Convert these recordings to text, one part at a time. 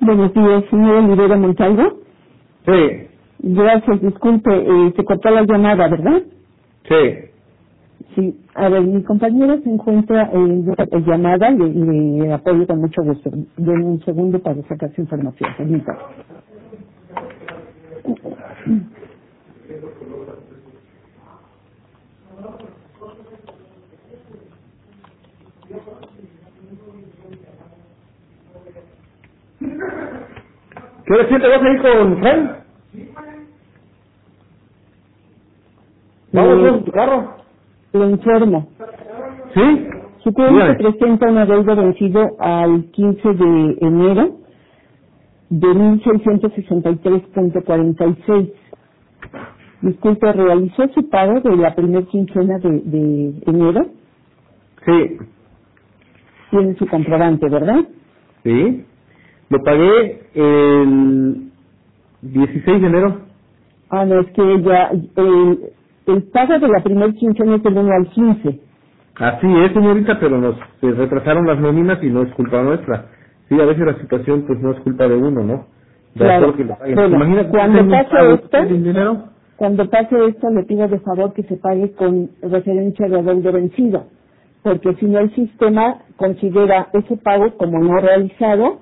Buenos días, señora Olivera Montalvo. Sí, Gracias, disculpe, se cortó la llamada, ¿verdad? sí. Sí, a ver, mi compañera se encuentra en llamada y le apoyo con mucho gusto. Denme un segundo para sacar su información, permítame. ¿Qué hora siete vas a ir con Frank? Vamos en tu carro. Le informo. ¿Sí? Su crédito presenta una deuda vencido al 15 de enero de 1.663.46. Disculpe, ¿realizó su pago de la primera quincena de enero? Sí. Tiene su comprobante, ¿verdad? Sí. Lo pagué el 16 de enero. Ah, no, es que ya, el pago de la primera quincena es del 1 al 15. Así es, señorita, pero nos retrasaron las nóminas y no es culpa nuestra. Sí, a veces la situación pues no es culpa de uno, ¿no? De Claro. todo que lo paguen. Bueno, Imagínate, cuando un pase pago esto, sin dinero. cuando pase esto, le pido de favor que se pague con referencia de deuda vencido, porque si no el sistema considera ese pago como no realizado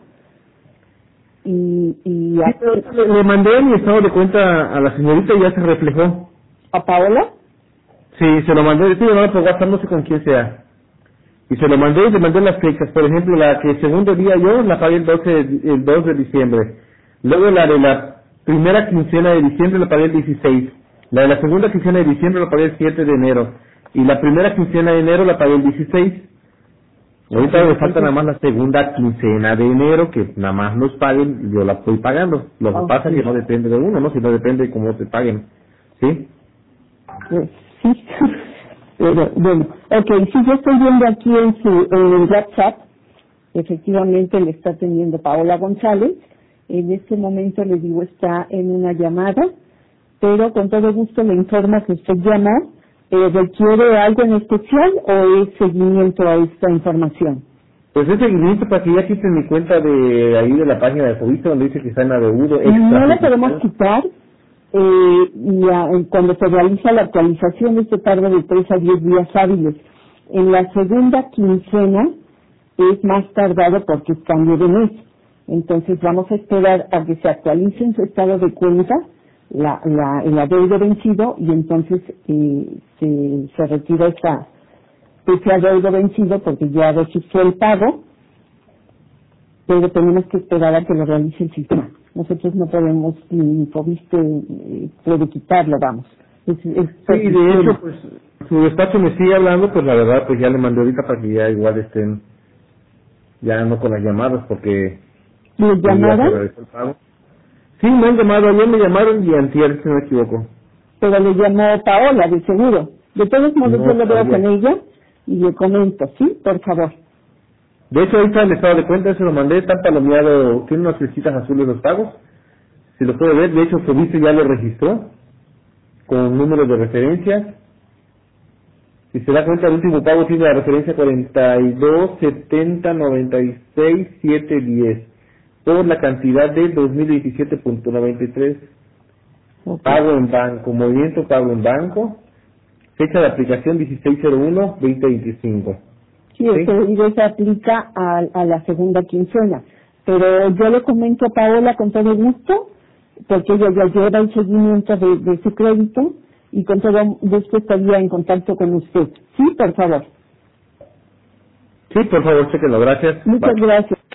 y Sí, pero le mandé mi estado de cuenta a la señorita y ya se reflejó. a Paola. Sí, se lo mandé, estoy llamando por WhatsApp, no sé con quién sea. Y se lo mandé y le mandé las fechas. Por ejemplo, la que segundo día yo la pagué el 2 de diciembre. Luego la de la primera quincena de diciembre la pagué el 16. La de la segunda quincena de diciembre la pagué el 7 de enero. Y la primera quincena de enero la pagué el 16. Ahorita me falta nada más la segunda quincena de enero, que nada más nos paguen, yo la estoy pagando. Lo que pasa es que no depende de uno, ¿no? Si no depende de cómo te paguen. ¿Sí? Sí, pero bueno, ok, sí, yo estoy viendo aquí en el WhatsApp, efectivamente le está atendiendo Paola González, en este momento le digo está en una llamada, pero con todo gusto le informa que usted llamó, ¿requiere algo en especial o es seguimiento a esta información? Pues es seguimiento para que ya quiten mi cuenta de ahí de la página de Fobista donde dice que está en adeudo No la extra. podemos quitar, cuando se realiza la actualización esto tarda de 3 a 10 días hábiles. En la segunda quincena es más tardado porque es cambio de mes. Entonces vamos a esperar a que se actualice en su estado de cuenta el adeudo vencido y entonces se retira ese adeudo vencido porque ya registró el pago, pero tenemos que esperar a que lo realice el sistema. Nosotros no podemos, ni Fobiste puede quitarlo, vamos. Sí, de hecho, pues, su despacho me sigue hablando, pues la verdad, pues ya le mandé ahorita para que ya igual estén, ya no con las llamadas, porque ¿Le pues, ya se llamaron? realizó el pago. Sí, me han llamado, ayer me llamaron y antier, si no me equivoco. Pero le llamó Paola, de seguro. De todos modos, yo No lo veo con sabía. ella y le comento, ¿sí? Por favor. De hecho, ahí está el estado de cuenta, se lo mandé, está palomeado, tiene unas flechitas azules los pagos, si lo puede ver, de hecho, Fobiste ya lo registró, con números de referencia. Si se da cuenta, el último pago tiene la referencia 42 70 96 710 por la cantidad de 2017.93. Okay. Pago en banco, movimiento pago en banco, fecha de aplicación 16/01/2025. Sí, ¿Sí? se aplica a la segunda quincena. Pero yo le comento a Paola con todo gusto, porque ella ya lleva el seguimiento de su crédito y con todo gusto estaría en contacto con usted. Sí, por favor. Sí, por favor, chéquenlo, gracias. Muchas Bye. gracias.